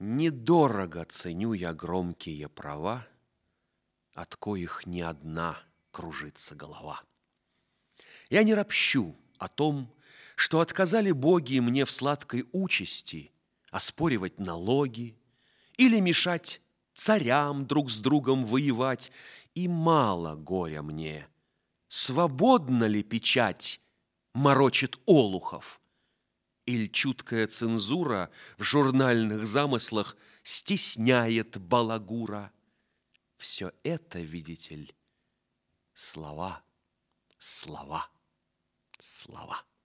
Недорого ценю я громкие права, от коих не одна кружится голова. Я не ропщу о том, что отказали боги мне в сладкой участи оспоривать налоги или мешать царям друг с другом воевать, и мало горя мне. Свободна ли печать морочит олухов, или чуткая цензура в журнальных замыслах стесняет балагура? Все это, видите ли, слова, слова, слова.